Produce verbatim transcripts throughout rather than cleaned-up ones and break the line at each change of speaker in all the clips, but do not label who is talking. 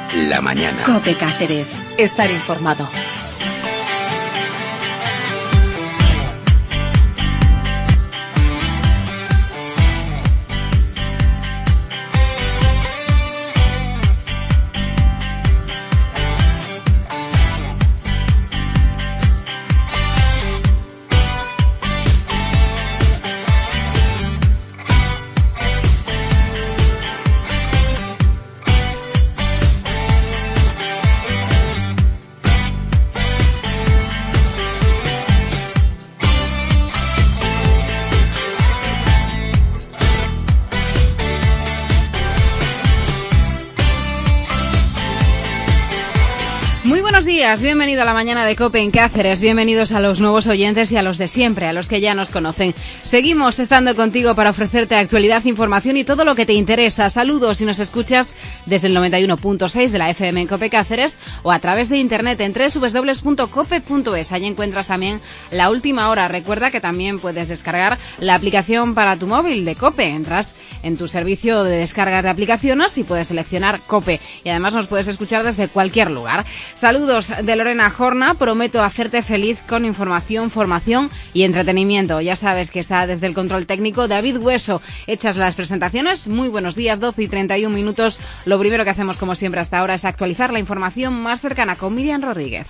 La mañana.
COPE Cáceres. Estar informado.
Bienvenido a la mañana de COPE en Cáceres, bienvenidos a los nuevos oyentes y a los de siempre, a los que ya nos conocen. Seguimos estando contigo para ofrecerte actualidad, información y todo lo que te interesa. Saludos si nos escuchas desde el noventa y uno punto seis de la F M en COPE Cáceres o a través de internet en doble u doble u doble u punto cope punto es. Allí encuentras también la última hora. Recuerda que también puedes descargar la aplicación para tu móvil de COPE. Entras en tu servicio de descargas de aplicaciones y puedes seleccionar COPE. Y además nos puedes escuchar desde cualquier lugar. Saludos de Lorena Jorna, prometo hacerte feliz con información, formación y entretenimiento. Ya sabes que está desde el control técnico David Hueso. Hechas las presentaciones, muy buenos días, doce y treinta y un minutos. Lo primero que hacemos, como siempre hasta ahora, es actualizar la información más cercana con Miriam Rodríguez.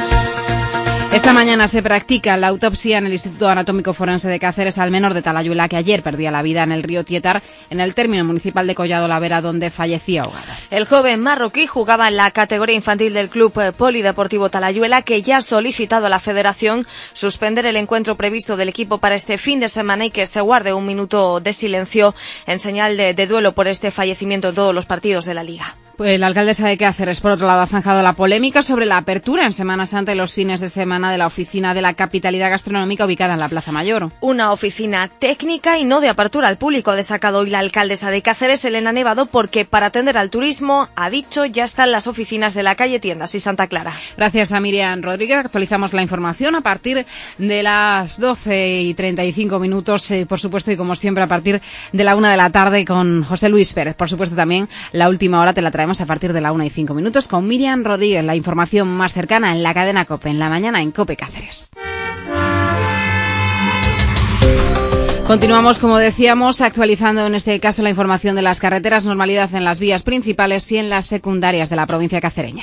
Esta mañana se practica la autopsia en el Instituto Anatómico Forense de Cáceres al menor de Talayuela, que ayer perdía la vida en el río Tietar, en el término municipal de Collado la Vera, donde fallecía ahogado.
El joven marroquí jugaba en la categoría infantil del Club Polideportivo Talayuela, que ya ha solicitado a la Federación suspender el encuentro previsto del equipo para este fin de semana y que se guarde un minuto de silencio en señal de, de duelo por este fallecimiento en todos los partidos de la Liga.
Pues la alcaldesa de Cáceres, por otro lado, ha zanjado la polémica sobre la apertura en Semana Santa y los fines de semana de la oficina de la capitalidad gastronómica ubicada en la Plaza Mayor.
Una oficina técnica y no de apertura al público, ha destacado hoy la alcaldesa de Cáceres, Elena Nevado, porque para atender al turismo, ha dicho, ya están las oficinas de la calle Tiendas y Santa Clara.
Gracias a Miriam Rodríguez. Actualizamos la información a partir de las doce y treinta y cinco minutos, eh, por supuesto, y como siempre a partir de la una de la tarde con José Luis Pérez. Por supuesto, también la última hora te la traemos a partir de la una y cinco minutos con Miriam Rodríguez, la información más cercana en la cadena COPE, en la mañana en COPE Cáceres. Continuamos, como decíamos, actualizando en este caso la información de las carreteras, normalidad en las vías principales y en las secundarias de la provincia cacereña.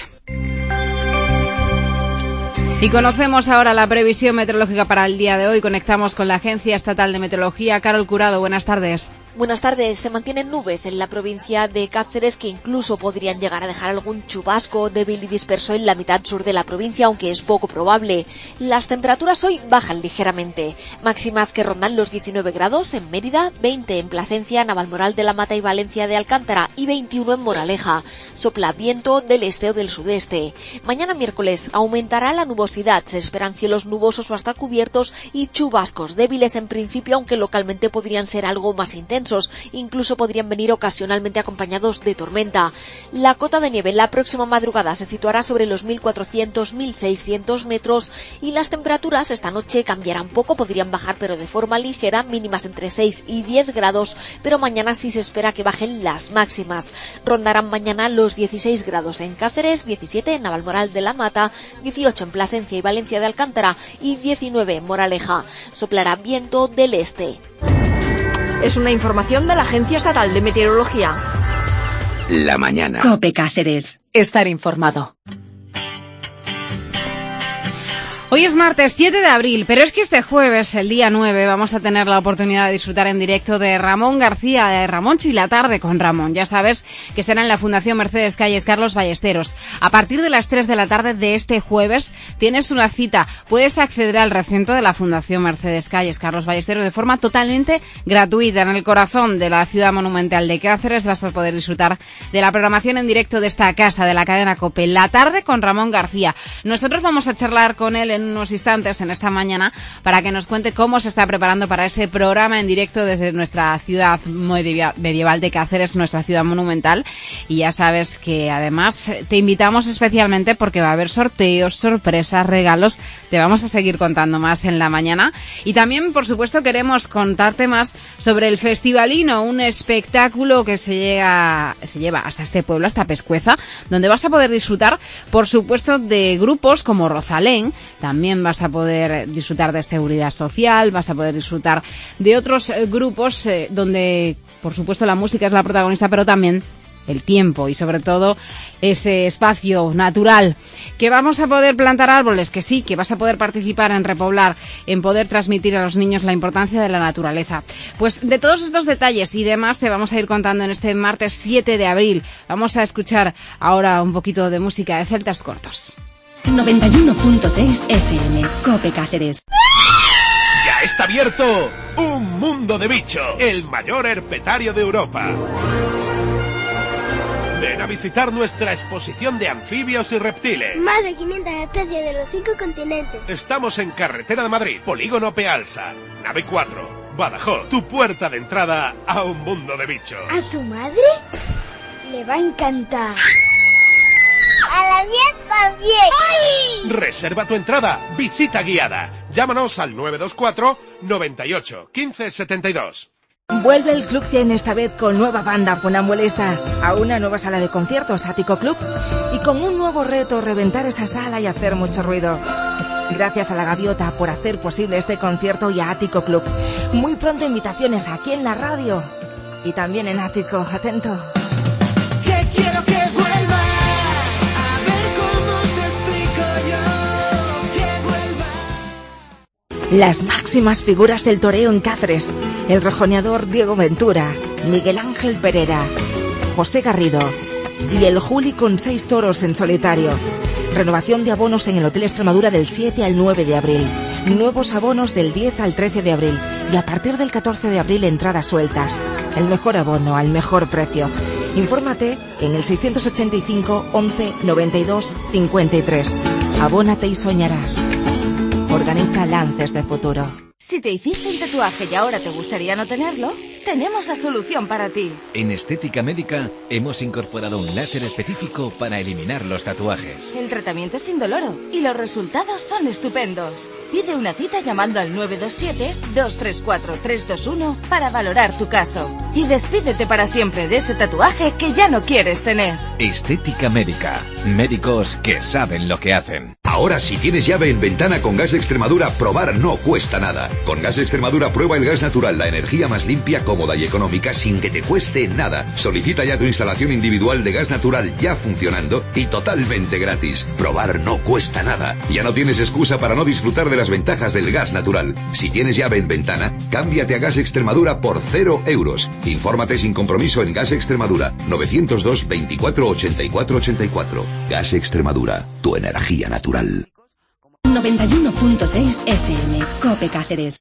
Y conocemos ahora la previsión meteorológica para el día de hoy. Conectamos con la Agencia Estatal de Meteorología. Carol Curado, buenas tardes.
Buenas tardes. Se mantienen nubes en la provincia de Cáceres que incluso podrían llegar a dejar algún chubasco débil y disperso en la mitad sur de la provincia, aunque es poco probable. Las temperaturas hoy bajan ligeramente. Máximas que rondan los diecinueve grados en Mérida, veinte en Plasencia, Navalmoral de la Mata y Valencia de Alcántara y veintiuno en Moraleja. Sopla viento del este o del sudeste. Mañana miércoles aumentará la nubosidad. Se esperan cielos nubosos o hasta cubiertos y chubascos débiles en principio, aunque localmente podrían ser algo más intensos. Incluso podrían venir ocasionalmente acompañados de tormenta. La cota de nieve en la próxima madrugada se situará sobre los mil cuatrocientos a mil seiscientos metros y las temperaturas esta noche cambiarán poco, podrían bajar pero de forma ligera, mínimas entre seis y diez grados, pero mañana sí se espera que bajen las máximas. Rondarán mañana los dieciséis grados en Cáceres, diecisiete en Navalmoral de la Mata, dieciocho en Plasencia y Valencia de Alcántara y diecinueve en Moraleja. Soplará viento del este.
Es una información de la Agencia Estatal de Meteorología.
La mañana.
COPE Cáceres. Estar informado.
Hoy es martes siete de abril, pero es que este jueves, el día nueve, vamos a tener la oportunidad de disfrutar en directo de Ramón García, de Ramoncho y la tarde con Ramón. Ya sabes que será en la Fundación Mercedes Calles Carlos Ballesteros. A partir de las tres de la tarde de este jueves tienes una cita. Puedes acceder al recinto de la Fundación Mercedes Calles Carlos Ballesteros de forma totalmente gratuita. En el corazón de la ciudad monumental de Cáceres vas a poder disfrutar de la programación en directo de esta casa, de la cadena COPE. La tarde con Ramón García. Nosotros vamos a charlar con él en unos instantes en esta mañana para que nos cuente cómo se está preparando para ese programa en directo desde nuestra ciudad medieval de Cáceres, nuestra ciudad monumental. Y ya sabes que además te invitamos especialmente porque va a haber sorteos, sorpresas, regalos. Te vamos a seguir contando más en la mañana. Y también, por supuesto, queremos contarte más sobre el Festivalino, un espectáculo que se, llega, se lleva hasta este pueblo, hasta Pescueza, donde vas a poder disfrutar, por supuesto, de grupos como Rosalén. También vas a poder disfrutar de Seguridad Social, vas a poder disfrutar de otros eh, grupos eh, donde, por supuesto, la música es la protagonista, pero también el tiempo y sobre todo ese espacio natural, que vamos a poder plantar árboles, que sí, que vas a poder participar en repoblar, en poder transmitir a los niños la importancia de la naturaleza. Pues de todos estos detalles y demás te vamos a ir contando en este martes siete de abril. Vamos a escuchar ahora un poquito de música de Celtas Cortos.
noventa y uno punto seis F M, Cope Cáceres.
Ya está abierto Un Mundo de Bichos, el mayor herpetario de Europa. Ven a visitar nuestra exposición de anfibios y reptiles.
Más de quinientas especies de los cinco continentes.
Estamos en Carretera de Madrid, Polígono Pealsa, nave cuatro, Badajoz. Tu puerta de entrada a un mundo de bichos.
¿A tu madre? Le va a encantar. A la mía también. ¡Ay!
Reserva tu entrada. Visita guiada. Llámanos al nueve dos cuatro, noventa y ocho, quince setenta y dos.
Vuelve el Club cien esta vez con nueva banda funambulista, a una nueva sala de conciertos, Ático Club, y con un nuevo reto, reventar esa sala y hacer mucho ruido. Gracias a La Gaviota por hacer posible este concierto y a Ático Club. Muy pronto invitaciones aquí en la radio y también en Ático, atento.
Que quiero que vuelva, a ver cómo te explico yo, que vuelva.
Las máximas figuras del toreo en Cáceres, el rejoneador Diego Ventura, Miguel Ángel Pereira, José Garrido y el Juli con seis toros en solitario. Renovación de abonos en el Hotel Extremadura del siete al nueve de abril. Nuevos abonos del diez al trece de abril. Y a partir del catorce de abril entradas sueltas. El mejor abono al mejor precio. Infórmate en el seiscientos ochenta y cinco, once, noventa y dos, cincuenta y tres. Abónate y soñarás. Organiza Lances de Futuro.
Si te hiciste un tatuaje y ahora te gustaría no tenerlo, tenemos la solución para ti.
En Estética Médica hemos incorporado un láser específico para eliminar los tatuajes.
El tratamiento es indoloro y los resultados son estupendos. Pide una cita llamando al nueve dos siete, dos tres cuatro, tres dos uno para valorar tu caso. Y despídete para siempre de ese tatuaje que ya no quieres tener.
Estética Médica. Médicos que saben lo que hacen.
Ahora, si tienes llave en ventana con Gas Extremadura, probar no cuesta nada. Con Gas Extremadura prueba el gas natural, la energía más limpia, cómoda y económica sin que te cueste nada. Solicita ya tu instalación individual de gas natural ya funcionando y totalmente gratis. Probar no cuesta nada. Ya no tienes excusa para no disfrutar de las ventajas del gas natural. Si tienes llave en ventana, cámbiate a Gas Extremadura por cero euros. Infórmate sin compromiso en Gas Extremadura, novecientos dos, veinticuatro, ochenta y cuatro, ochenta y cuatro. Gas Extremadura, tu energía natural.
noventa y uno punto seis F M, Cope Cáceres.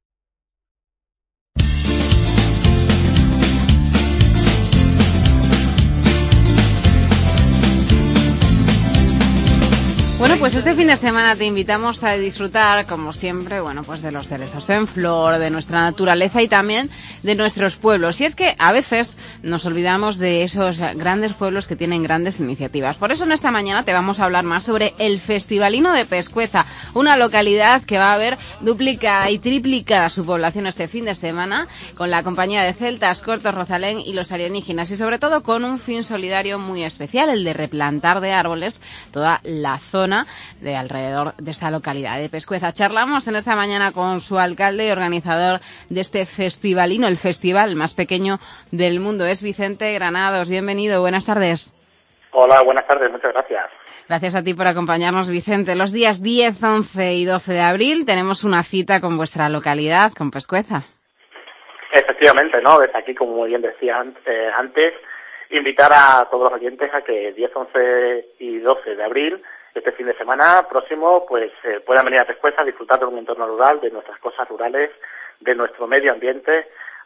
Bueno, pues este fin de semana te invitamos a disfrutar, como siempre, bueno, pues de los cerezos en flor, de nuestra naturaleza y también de nuestros pueblos. Y es que a veces nos olvidamos de esos grandes pueblos que tienen grandes iniciativas. Por eso en esta mañana te vamos a hablar más sobre el Festivalino de Pescueza, una localidad que va a ver duplicada y triplicada su población este fin de semana, con la compañía de Celtas Cortos, Rosalén y los alienígenas, y sobre todo con un fin solidario muy especial, el de replantar de árboles toda la zona de alrededor de esta localidad de Pescueza. Charlamos en esta mañana con su alcalde y organizador de este festivalino, el festival más pequeño del mundo. Es Vicente Granados. Bienvenido, buenas tardes.
Hola, buenas tardes, muchas gracias.
Gracias a ti por acompañarnos, Vicente. Los días diez, once y doce de abril tenemos una cita con vuestra localidad, con Pescueza.
Efectivamente, ¿no? Desde aquí, como muy bien decía antes, invitar a todos los oyentes a que diez, once y doce de abril, este fin de semana próximo, pues eh, puedan venir a Pescueza a disfrutar de un entorno rural, de nuestras cosas rurales, de nuestro medio ambiente,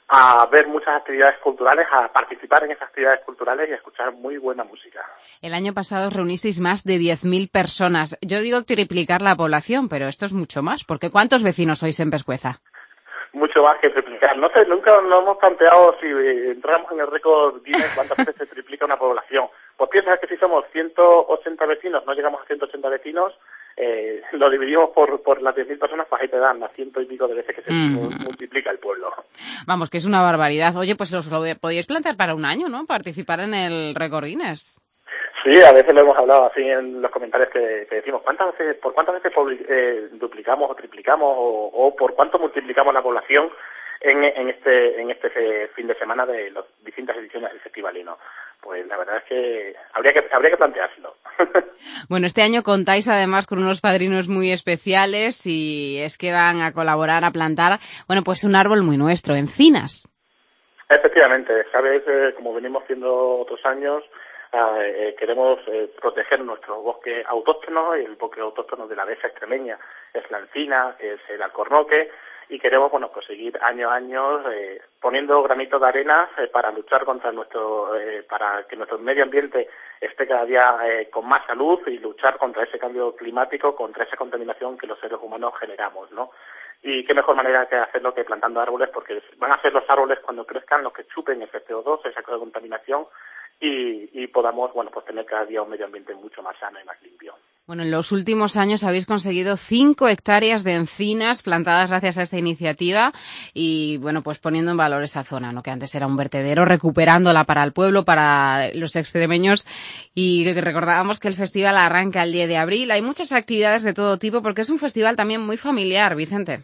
a ver muchas actividades culturales, a participar en esas actividades culturales y a escuchar muy buena música.
El año pasado reunisteis más de diez mil personas. Yo digo triplicar la población, pero esto es mucho más, porque ¿cuántos vecinos sois en Pescueza?
Mucho más que triplicar. No sé, nunca nos hemos planteado si entramos en el récord Guinness cuántas veces se triplica una población. Pues piensa que si somos ciento ochenta vecinos, no llegamos a ciento ochenta vecinos, eh, lo dividimos por, por las diez mil personas, pues ahí te dan las ciento y pico de veces que se mm. multiplica el pueblo.
Vamos, que es una barbaridad. Oye, pues os lo podíais plantear para un año, ¿no? Participar en el récord Guinness.
Sí, a veces lo hemos hablado así en los comentarios que, que decimos, ¿cuántas veces, por cuántas veces eh, duplicamos o triplicamos o, o por cuánto multiplicamos la población en, en este en este fin de semana de las distintas ediciones del Festivalino? Pues la verdad es que habría que habría que planteárselo.
Bueno, este año contáis además con unos padrinos muy especiales y es que van a colaborar a plantar, bueno, pues un árbol muy nuestro, encinas.
Efectivamente, sabes, eh, como venimos haciendo otros años, Uh, eh, queremos eh, proteger nuestro bosque autóctono, el bosque autóctono de la dehesa extremeña es la encina, es el alcornoque, y queremos, bueno, pues seguir año a año eh, poniendo granitos de arena eh, para luchar contra nuestro, eh, para que nuestro medio ambiente esté cada día eh, con más salud y luchar contra ese cambio climático, contra esa contaminación que los seres humanos generamos, ¿no? Y qué mejor manera que hacerlo que plantando árboles, porque van a ser los árboles cuando crezcan los que chupen ese C O dos, esa contaminación, y, y podamos, bueno, pues tener cada día un medio ambiente mucho más sano y más limpio.
Bueno, en los últimos años habéis conseguido cinco hectáreas de encinas plantadas gracias a esta iniciativa y, bueno, pues poniendo en valor esa zona, ¿no? Que antes era un vertedero, recuperándola para el pueblo, para los extremeños. Y recordábamos que el festival arranca el diez de abril. Hay muchas actividades de todo tipo porque es un festival también muy familiar, Vicente.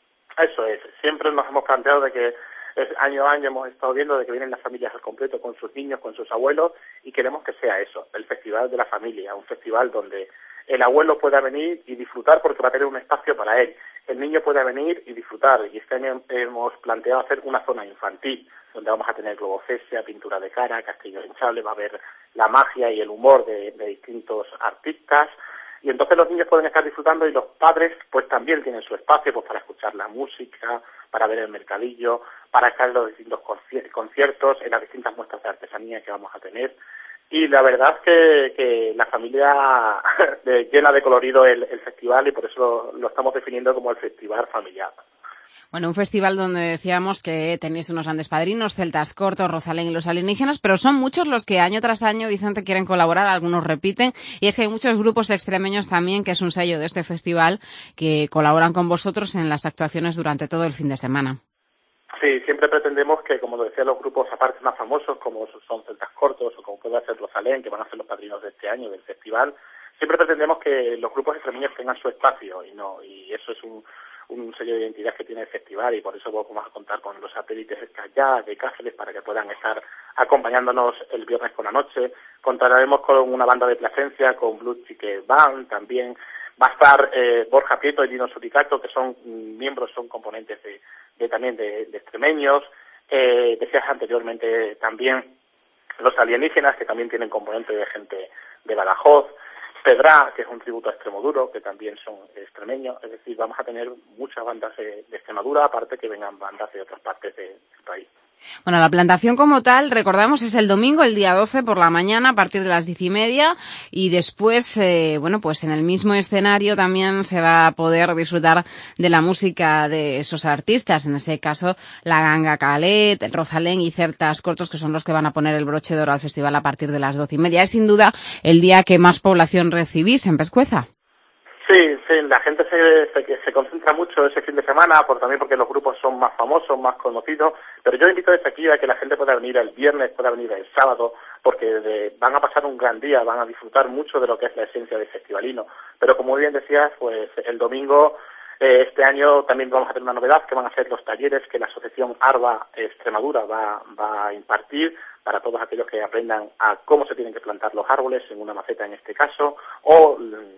Eso es. Siempre nos hemos planteado de que es, año a año hemos estado viendo de que vienen las familias al completo con sus niños, con sus abuelos, y queremos que sea eso, el festival de la familia, un festival donde el abuelo pueda venir y disfrutar porque va a tener un espacio para él, el niño pueda venir y disfrutar, y este año hemos planteado hacer una zona infantil, donde vamos a tener globocestia, pintura de cara, castillo hinchable, va a haber la magia y el humor de, de distintos artistas, y entonces los niños pueden estar disfrutando y los padres pues también tienen su espacio pues para escuchar la música, para ver el mercadillo, para estar en los distintos conciertos, en las distintas muestras de artesanía que vamos a tener. Y la verdad es que, que la familia llena de colorido el, el festival y por eso lo, lo estamos definiendo como el festival familiar.
Bueno, un festival donde decíamos que tenéis unos grandes padrinos, Celtas Cortos, Rosalén y los alienígenas, pero son muchos los que año tras año, Vicente, quieren colaborar, algunos repiten, y es que hay muchos grupos extremeños también, que es un sello de este festival, que colaboran con vosotros en las actuaciones durante todo el fin de semana.
Sí, siempre pretendemos que, como lo decía, los grupos aparte más famosos, como son Celtas Cortos o como puede ser Rosalén, que van a ser los padrinos de este año del festival, siempre pretendemos que los grupos extremeños tengan su espacio, y no y eso es un un sello de identidad que tiene el festival y por eso vamos a contar con los satélites ya de Cáceres para que puedan estar acompañándonos el viernes por la noche. Contaremos con una banda de Plasencia, con Blue Chicken Band también. Va a estar eh, Borja Prieto y Dino Suricato, que son miembros, son componentes de, de también de, de extremeños. Eh, decías anteriormente también los alienígenas, que también tienen componentes de gente de Badajoz. Pedra, que es un tributo a Extremoduro, que también son extremeños, es decir, vamos a tener muchas bandas de, de Extremadura, aparte que vengan bandas de otras partes de, del país.
Bueno, la plantación como tal, recordamos, es el domingo, el día doce por la mañana, a partir de las diez y media, y después, eh, bueno, pues en el mismo escenario también se va a poder disfrutar de la música de esos artistas, en ese caso, la Ganga Calet, Rosalén y Celtas Cortos, que son los que van a poner el broche de oro al festival a partir de las doce y media. Es sin duda el día que más población recibís en Pescueza.
Sí, sí, la gente se, se, se concentra mucho ese fin de semana, por también porque los grupos son más famosos, más conocidos, pero yo invito desde aquí a que la gente pueda venir el viernes, pueda venir el sábado, porque de, van a pasar un gran día, van a disfrutar mucho de lo que es la esencia del festivalino. Pero como muy bien decías, pues el domingo, eh, este año también vamos a tener una novedad, que van a ser los talleres que la Asociación Arba Extremadura va, va a impartir, para todos aquellos que aprendan a cómo se tienen que plantar los árboles, en una maceta en este caso, o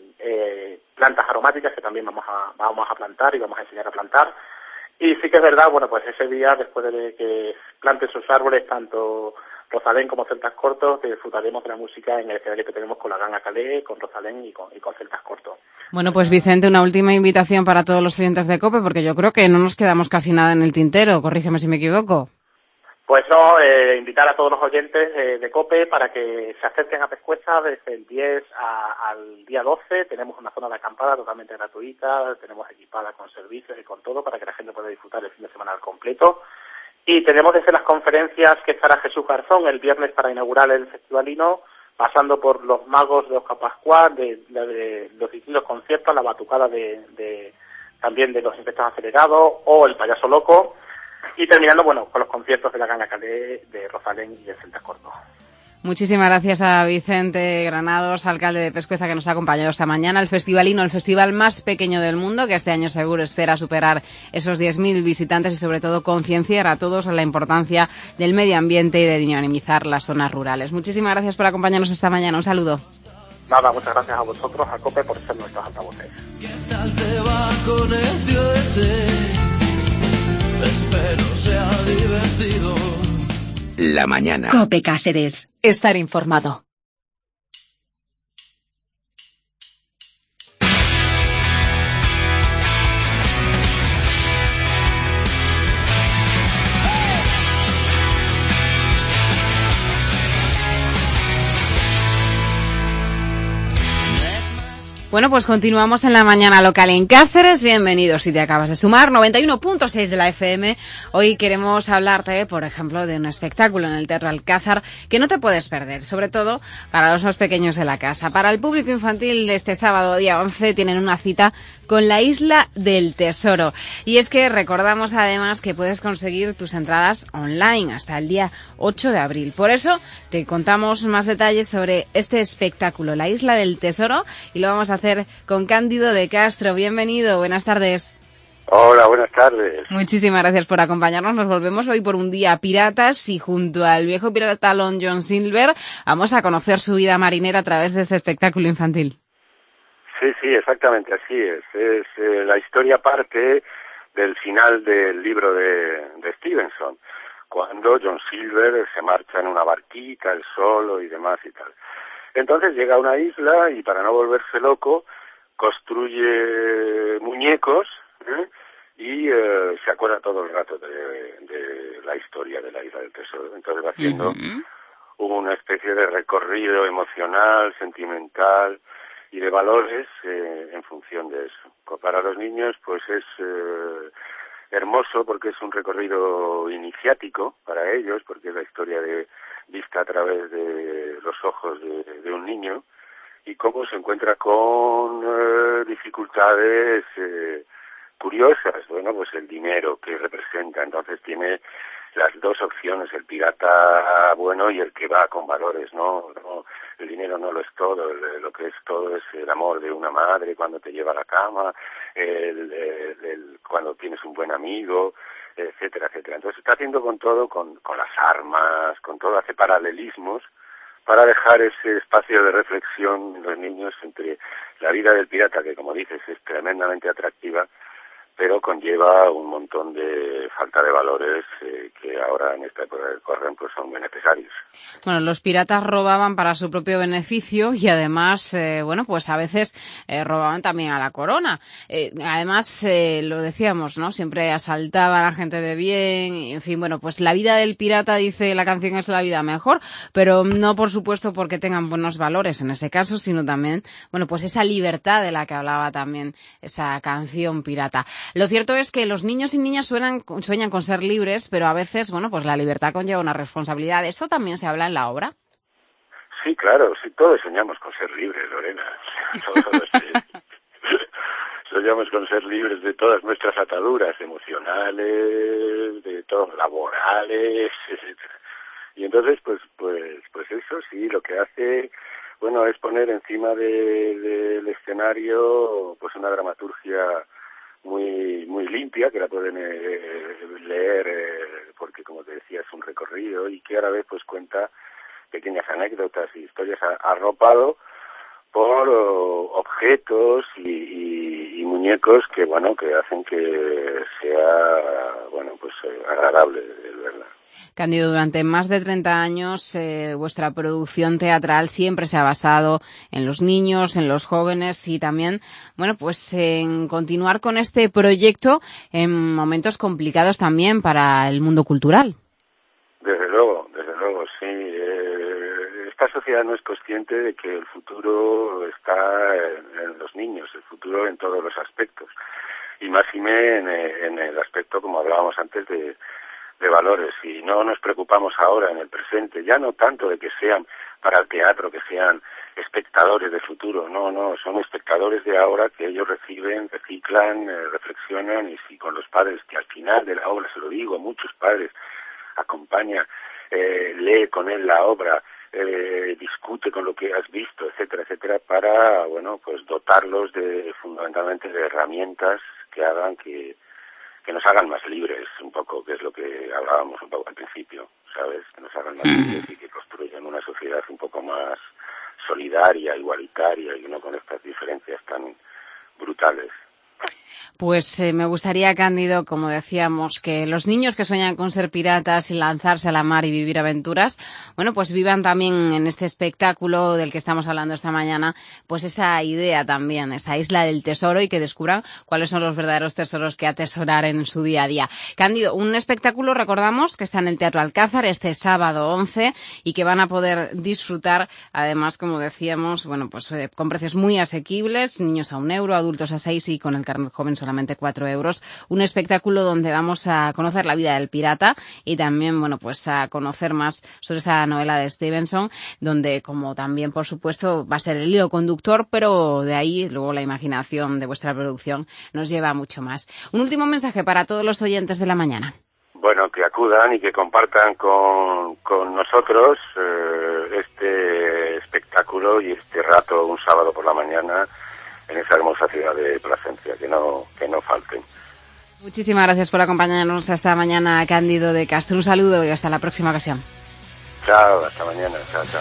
eh, plantas aromáticas que también vamos a, vamos a plantar y vamos a enseñar a plantar. Y sí que es verdad, bueno, pues ese día, después de que planten sus árboles, tanto Rosalén como Celtas Cortos, que disfrutaremos de la música en el escenario que tenemos con la Ganga Calé, con Rosalén y con, y con Celtas Cortos.
Bueno, pues Vicente, una última invitación para todos los oyentes de COPE, porque yo creo que no nos quedamos casi nada en el tintero, corrígeme si me equivoco.
Pues no, eh, invitar a todos los oyentes eh, de COPE para que se acerquen a Pescueza desde el diez a, al día doce. Tenemos una zona de acampada totalmente gratuita, tenemos equipada con servicios y con todo para que la gente pueda disfrutar el fin de semana al completo. Y tenemos desde las conferencias que estará Jesús Garzón el viernes para inaugurar el festivalino, pasando por los magos de Oscar Pascual, de, de, de los distintos conciertos, la batucada de, de también de los Infectos Acelerados o el Payaso Loco. Y terminando, bueno, con los conciertos de la Gana Calé, de Rosalén y de Celtas Cortos.
Muchísimas gracias a Vicente Granados, alcalde de Pescueza, que nos ha acompañado esta mañana. El Festivalino, el festival más pequeño del mundo, que este año seguro espera superar esos diez mil visitantes y sobre todo concienciar a todos la importancia del medio ambiente y de dinamizar las zonas rurales. Muchísimas gracias por acompañarnos esta mañana. Un saludo.
Nada, muchas gracias a vosotros, a COPE, por ser nuestros altavoces.
¿Qué tal te va con el tío ese? Espero sea divertido.
La mañana.
COPE Cáceres. Estar informado.
Bueno, pues continuamos en la mañana local en Cáceres. Bienvenidos si te acabas de sumar. noventa y uno punto seis de la F M. Hoy queremos hablarte, por ejemplo, de un espectáculo en el Teatro Alcázar que no te puedes perder, sobre todo para los más pequeños de la casa. Para el público infantil de este sábado, día once, tienen una cita con la Isla del Tesoro. Y es que recordamos además que puedes conseguir tus entradas online hasta el día ocho de abril. Por eso te contamos más detalles sobre este espectáculo, la Isla del Tesoro, y lo vamos a hacer con Cándido de Castro. Bienvenido, buenas tardes.
Hola, buenas tardes.
Muchísimas gracias por acompañarnos. Nos volvemos hoy por un día piratas y junto al viejo pirata Long John Silver vamos a conocer su vida marinera a través de este espectáculo infantil.
Sí, sí, exactamente así es. Es eh, la historia parte del final del libro de, de Stevenson, cuando John Silver se marcha en una barquita, él solo y demás y tal. Entonces llega a una isla y para no volverse loco construye muñecos, ¿eh? y eh, se acuerda todo el rato de, de la historia de la Isla del Tesoro. Entonces va haciendo uh-huh. una especie de recorrido emocional, sentimental y de valores eh, en función de eso. Para los niños pues es eh, hermoso porque es un recorrido iniciático para ellos, porque es la historia de vista a través de los ojos de, de un niño y cómo se encuentra con eh, dificultades eh, curiosas. Bueno, pues el dinero que representa, entonces tiene las dos opciones, el pirata bueno y el que va con valores, ¿no? no el dinero no lo es todo, el, lo que es todo es el amor de una madre cuando te lleva a la cama, el, el, el, cuando tienes un buen amigo, etcétera, etcétera. Entonces está haciendo con todo, con, con las armas, con todo, hace paralelismos para dejar ese espacio de reflexión en los niños entre la vida del pirata, que como dices es tremendamente atractiva, pero conlleva un montón de falta de valores eh, que ahora en esta época que corren pues son muy necesarios.
Bueno, los piratas robaban para su propio beneficio y además, eh, bueno, pues a veces eh, robaban también a la corona. Eh, además, eh, lo decíamos, ¿no? Siempre asaltaban a la gente de bien, y, en fin, bueno, pues la vida del pirata, dice la canción, es la vida mejor, pero no por supuesto porque tengan buenos valores en ese caso, sino también, bueno, pues esa libertad de la que hablaba también esa canción pirata. Lo cierto es que los niños y niñas suenan, sueñan con ser libres, pero a veces, bueno, pues la libertad conlleva una responsabilidad. ¿Esto también se habla en la obra?
Sí, claro, sí, todos soñamos con ser libres, Lorena. Todos, sí. Soñamos con ser libres de todas nuestras ataduras emocionales, de todos laborales, etcétera. Y entonces, pues, pues, pues eso sí, lo que hace, bueno, es poner encima de, del escenario, pues una dramaturgia muy muy limpia, que la pueden eh, leer, eh, porque como te decía es un recorrido, y que a la vez pues cuenta pequeñas anécdotas y historias arropado por oh, objetos y, y, y muñecos que bueno que hacen que sea bueno pues eh, agradable de verla.
Cándido, durante más de treinta años eh, vuestra producción teatral siempre se ha basado en los niños, en los jóvenes y también, bueno, pues en continuar con este proyecto en momentos complicados también para el mundo cultural.
esta sociedad no es consciente de que el futuro está en, en los niños, el futuro en todos los aspectos. Y más y me en, en el aspecto, como hablábamos antes, de, de valores. Y no nos preocupamos ahora en el presente, ya no tanto de que sean para el teatro, que sean espectadores de futuro, no, no, son espectadores de ahora que ellos reciben, reciclan, eh, reflexionan, y si con los padres, que al final de la obra, se lo digo a muchos padres, acompaña, eh, lee con él la obra, eh, discute con lo que has visto, etcétera, etcétera, para, bueno, pues dotarlos de, fundamentalmente, de herramientas que hagan que, que nos hagan más libres, un poco, que es lo que hablábamos un poco al principio, ¿sabes? Que nos hagan más libres y que construyan una sociedad un poco más solidaria, igualitaria, y no con estas diferencias tan brutales.
Pues eh, me gustaría, Cándido, como decíamos, que los niños que sueñan con ser piratas y lanzarse a la mar y vivir aventuras, bueno, pues vivan también en este espectáculo del que estamos hablando esta mañana, pues esa idea también, esa isla del tesoro, y que descubran cuáles son los verdaderos tesoros que atesorar en su día a día. Cándido, un espectáculo, recordamos, que está en el Teatro Alcázar este sábado once y que van a poder disfrutar, además, como decíamos, bueno, pues eh, con precios muy asequibles, niños a un euro, adultos a seis y con el carnet joven solamente cuatro euros. Un espectáculo donde vamos a conocer la vida del pirata y también, bueno, pues a conocer más sobre esa novela de Stevenson, donde, como también, por supuesto, va a ser el hilo conductor, pero de ahí luego la imaginación de vuestra producción nos lleva mucho más. Un último mensaje para todos los oyentes de la mañana.
Bueno, que acudan y que compartan con, con nosotros eh, este espectáculo y este rato un sábado por la mañana en esa hermosa ciudad de Plasencia, que no, que no falten.
Muchísimas gracias por acompañarnos esta mañana, Cándido de Castro. Un saludo y hasta la próxima ocasión.
Chao, hasta mañana. Chao, chao.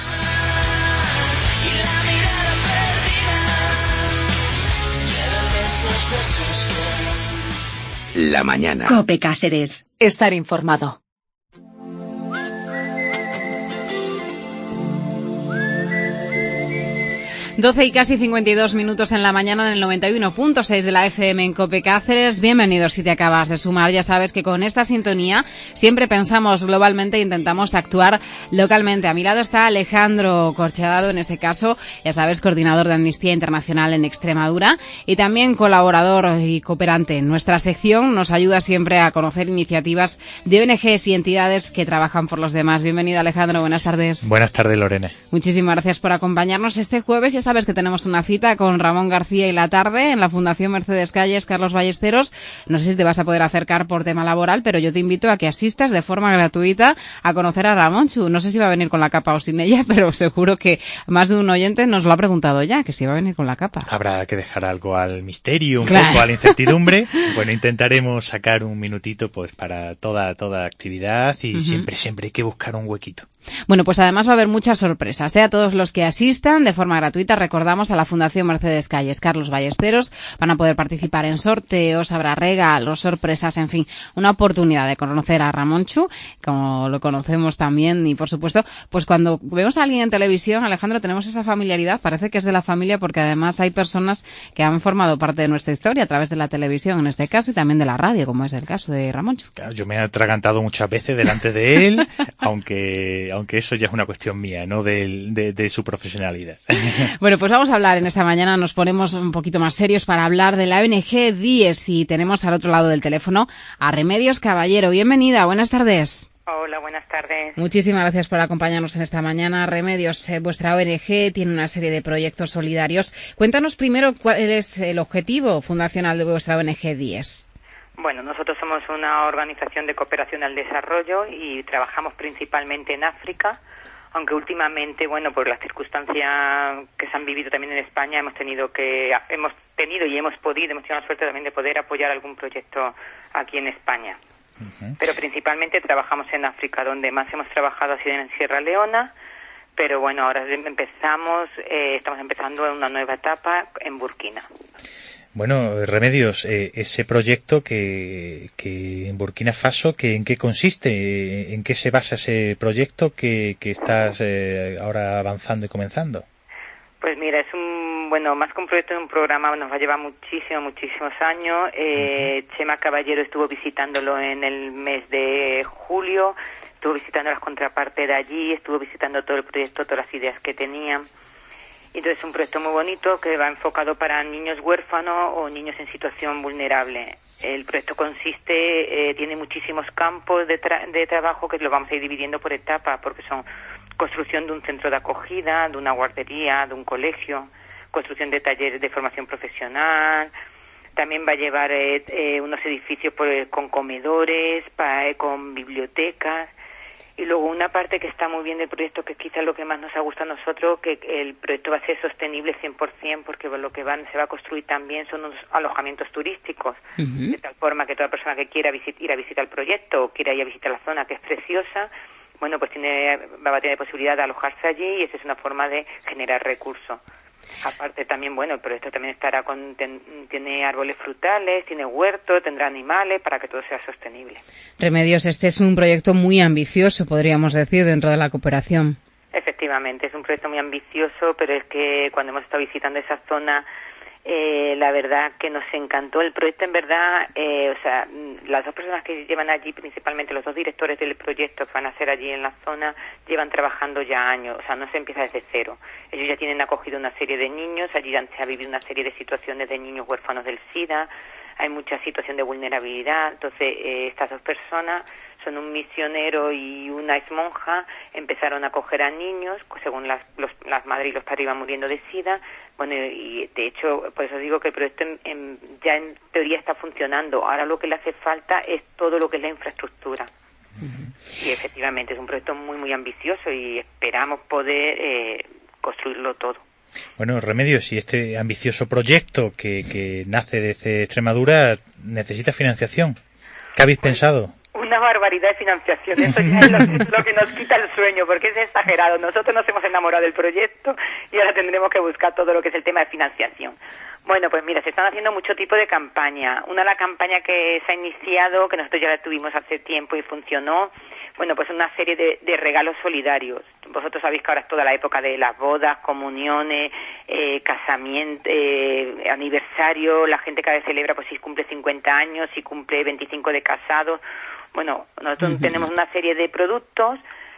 La mañana.
COPE Cáceres. Estar informado.
doce y casi cincuenta y dos minutos en la mañana en el noventa y uno punto seis de la F M en COPE Cáceres. Bienvenidos si te acabas de sumar. Ya sabes que con esta sintonía siempre pensamos globalmente e intentamos actuar localmente. A mi lado está Alejandro Corchadado, en este caso, ya sabes, coordinador de Amnistía Internacional en Extremadura y también colaborador y cooperante en nuestra sección. Nos ayuda siempre a conocer iniciativas de O N Ges y entidades que trabajan por los demás. Bienvenido, Alejandro. Buenas tardes.
Buenas tardes, Lorena.
Muchísimas gracias por acompañarnos este jueves. Ya sabes que tenemos una cita con Ramón García y la tarde en la Fundación Mercedes Calles Carlos Ballesteros. No sé si te vas a poder acercar por tema laboral, pero yo te invito a que asistas de forma gratuita a conocer a Ramonchu. No sé si va a venir con la capa o sin ella, pero seguro que más de un oyente nos lo ha preguntado ya, que si va a venir con la capa.
Habrá que dejar algo al misterio, un
claro.
poco a la incertidumbre. Bueno, intentaremos sacar un minutito pues para toda toda actividad y uh-huh. siempre siempre hay que buscar un huequito.
Bueno, pues además va a haber muchas sorpresas, ¿eh? A todos los que asistan de forma gratuita, recordamos, a la Fundación Mercedes Calles Carlos Ballesteros, van a poder participar en sorteos, habrá regalos, sorpresas, en fin, una oportunidad de conocer a Ramonchu, como lo conocemos también, y por supuesto, pues cuando vemos a alguien en televisión, Alejandro, tenemos esa familiaridad, parece que es de la familia, porque además hay personas que han formado parte de nuestra historia a través de la televisión, en este caso, y también de la radio, como es el caso de Ramonchu.
Claro, yo me he atragantado muchas veces delante de él, aunque aunque eso ya es una cuestión mía, no de, de, de su profesionalidad.
Bueno, pues vamos a hablar en esta mañana, nos ponemos un poquito más serios para hablar de la O N G DIES y tenemos al otro lado del teléfono a Remedios Caballero. Bienvenida, buenas tardes.
Hola, buenas tardes.
Muchísimas gracias por acompañarnos en esta mañana. Remedios, eh, vuestra O N G tiene una serie de proyectos solidarios. Cuéntanos primero cuál es el objetivo fundacional de vuestra O N G DIES.
Bueno, nosotros somos una organización de cooperación al desarrollo y trabajamos principalmente en África, aunque últimamente, bueno, por las circunstancias que se han vivido también en España, hemos tenido que hemos tenido y hemos podido, hemos tenido la suerte también de poder apoyar algún proyecto aquí en España. Uh-huh. Pero principalmente trabajamos en África, donde más hemos trabajado ha sido en Sierra Leona, pero bueno, ahora empezamos, eh, estamos empezando una nueva etapa en Burkina.
Bueno, Remedios, eh, ese proyecto que, que en Burkina Faso, que ¿en qué consiste? ¿En qué se basa ese proyecto que, que estás eh, ahora avanzando y comenzando?
Pues mira, es un, bueno, más que un proyecto, es un programa, nos va a llevar muchísimos, muchísimos años. Eh, uh-huh. Chema Caballero estuvo visitándolo en el mes de julio, estuvo visitando las contrapartes de allí, estuvo visitando todo el proyecto, todas las ideas que tenían. Entonces es un proyecto muy bonito que va enfocado para niños huérfanos o niños en situación vulnerable. El proyecto consiste, eh, tiene muchísimos campos de, tra- de trabajo que lo vamos a ir dividiendo por etapas, porque son construcción de un centro de acogida, de una guardería, de un colegio, construcción de talleres de formación profesional. También va a llevar eh, eh, unos edificios por, eh, con comedores, pa, eh, con bibliotecas. Y luego una parte que está muy bien del proyecto, que es quizás lo que más nos ha gustado a nosotros, que el proyecto va a ser sostenible cien por ciento, porque lo que van, se va a construir también son unos alojamientos turísticos, uh-huh. de tal forma que toda persona que quiera visit, ir a visitar el proyecto o quiera ir a visitar la zona, que es preciosa, bueno, pues tiene, va a tener posibilidad de alojarse allí, y esa es una forma de generar recursos. Aparte también, bueno, el proyecto también estará con, ten, tiene árboles frutales, tiene huerto, tendrá animales para que todo sea sostenible.
Remedios, este es un proyecto muy ambicioso, podríamos decir, dentro de la cooperación.
Efectivamente, es un proyecto muy ambicioso, pero es que cuando hemos estado visitando esa zona, eh, la verdad que nos encantó el proyecto. En verdad, eh, o sea, las dos personas que llevan allí, principalmente los dos directores del proyecto que van a hacer allí en la zona, llevan trabajando ya años, o sea, no se empieza desde cero. Ellos ya tienen acogido una serie de niños, allí se ha vivido una serie de situaciones de niños huérfanos del SIDA, hay mucha situación de vulnerabilidad. Entonces, eh, estas dos personas son un misionero y una exmonja, empezaron a acoger a niños, según las, los, las madres y los padres iban muriendo de SIDA. Bueno, y de hecho, por eso digo que el proyecto en, en, ya en teoría está funcionando. Ahora lo que le hace falta es todo lo que es la infraestructura. Uh-huh. Y efectivamente es un proyecto muy, muy ambicioso y esperamos poder eh, construirlo todo.
Bueno, Remedios, y este ambicioso proyecto que, que nace desde Extremadura necesita financiación. ¿Qué habéis pues, pensado?
Una barbaridad de financiación. Eso ya es lo, es lo que nos quita el sueño, porque es exagerado. Nosotros nos hemos enamorado del proyecto y ahora tendremos que buscar todo lo que es el tema de financiación. Bueno, pues mira, se están haciendo mucho tipo de campaña. Una de las campañas que se ha iniciado, que nosotros ya la tuvimos hace tiempo y funcionó, bueno, pues una serie de, de regalos solidarios. Vosotros sabéis que ahora es toda la época de las bodas, comuniones, eh, casamientos, eh, aniversario, la gente cada vez celebra, pues si cumple cincuenta años, si cumple veinticinco de casados. Bueno, nosotros uh-huh. tenemos una serie de productos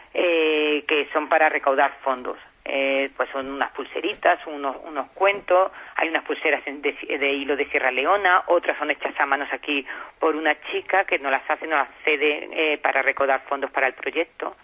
eh, que son para recaudar fondos. Eh, pues son unas pulseritas, unos, unos cuentos, hay unas pulseras de, de hilo de Sierra Leona, otras son hechas a manos aquí por una chica que nos las hace, nos las cede eh, para recaudar fondos para el proyecto.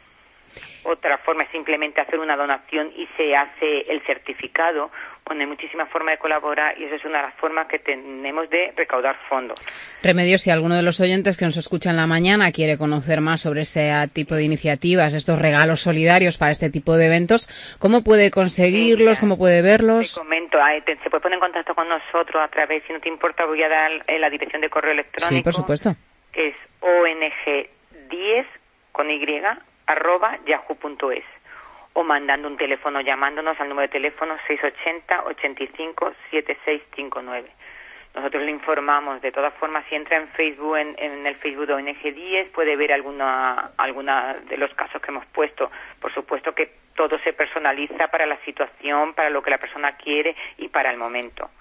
Otra forma es simplemente hacer una donación y se hace el certificado. Bueno, hay muchísimas formas de colaborar y esa es una de las formas que tenemos de recaudar fondos.
Remedios, si alguno de los oyentes que nos escuchan en la mañana quiere conocer más sobre ese tipo de iniciativas, estos regalos solidarios para este tipo de eventos, ¿cómo puede conseguirlos? Sí, ¿cómo puede verlos?
Te comento, se puede poner en contacto con nosotros a través, si no te importa, voy a dar la dirección de correo electrónico.
Sí, por supuesto.
Que es o n g diez con y arroba yahoo punto es, o mandando un teléfono llamándonos al número de teléfono seis ochenta, ochenta y cinco, setenta y seis cincuenta y nueve. Nosotros le informamos. De todas formas, si entra en Facebook, en, en el Facebook de O N G diez, puede ver alguna, alguna de los casos que hemos puesto. Por supuesto que todo se personaliza para la situación, para lo que la persona quiere y para el momento.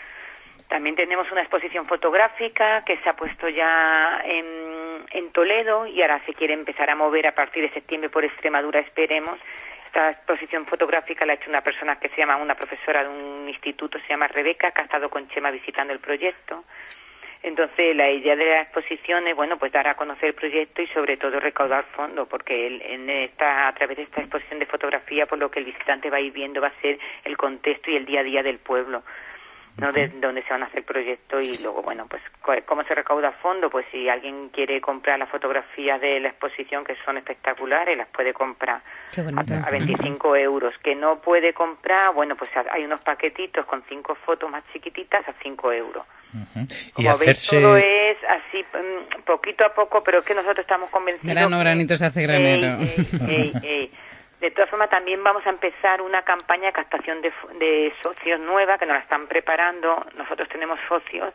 También tenemos una exposición fotográfica que se ha puesto ya en, en Toledo y ahora se quiere empezar a mover a partir de septiembre por Extremadura, esperemos. Esta exposición fotográfica la ha hecho una persona que se llama, una profesora de un instituto, se llama Rebeca, que ha estado con Chema visitando el proyecto. Entonces, la idea de la exposición es, bueno, pues dar a conocer el proyecto y sobre todo recaudar fondos, porque el, en esta, a través de esta exposición de fotografía, por lo que el visitante va a ir viendo va a ser el contexto y el día a día del pueblo, ¿no? De donde se van a hacer proyectos. Y luego, bueno, pues ¿cómo se recauda fondo? Pues si alguien quiere comprar las fotografías de la exposición, que son espectaculares, las puede comprar a, a veinticinco euros. Que no puede comprar, bueno, pues hay unos paquetitos con cinco fotos más chiquititas a cinco euros.
Uh-huh.
Como
y
veis,
hacerse...
todo es así, poquito a poco, pero es que nosotros estamos convencidos.
Grano, granito se hace granero.
Ey, ey, ey, ey. De todas formas, también vamos a empezar una campaña de captación de, de socios nueva, que nos la están preparando. Nosotros tenemos socios,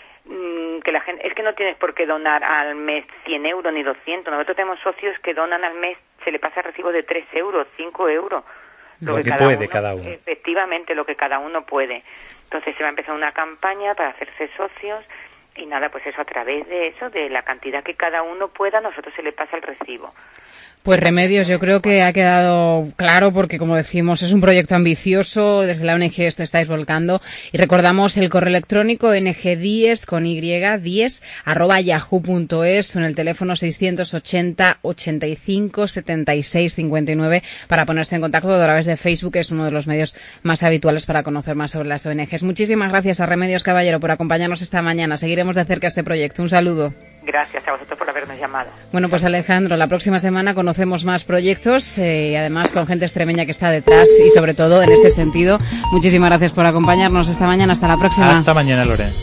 mmm, que la gente, es que no tienes por qué donar al mes cien euros ni doscientos. Nosotros tenemos socios que donan al mes, se le pasa recibo de tres euros, cinco euros.
Lo, lo que, que cada puede uno, cada uno.
Efectivamente, lo que cada uno puede. Entonces se va a empezar una campaña para hacerse socios. Y nada, pues eso, a través de eso, de la cantidad que cada uno pueda, nosotros se le pasa el recibo.
Pues Remedios, yo creo que ha quedado claro porque, como decimos, es un proyecto ambicioso, desde la O N G esto estáis volcando y recordamos el correo electrónico ene ge diez con y diez arroba yahoo punto es o en el teléfono seiscientos ochenta ochenta y cinco setenta y seis cincuenta y nueve para ponerse en contacto a través de Facebook, que es uno de los medios más habituales para conocer más sobre las O N Ges. Muchísimas gracias a Remedios Caballero por acompañarnos esta mañana. Seguiremos de cerca este proyecto. Un saludo.
Gracias a vosotros por habernos llamado.
Bueno, pues Alejandro, la próxima semana conocemos más proyectos eh, y además con gente extremeña que está detrás y sobre todo en este sentido. Muchísimas gracias por acompañarnos esta mañana. Hasta la próxima.
Hasta mañana, Lore.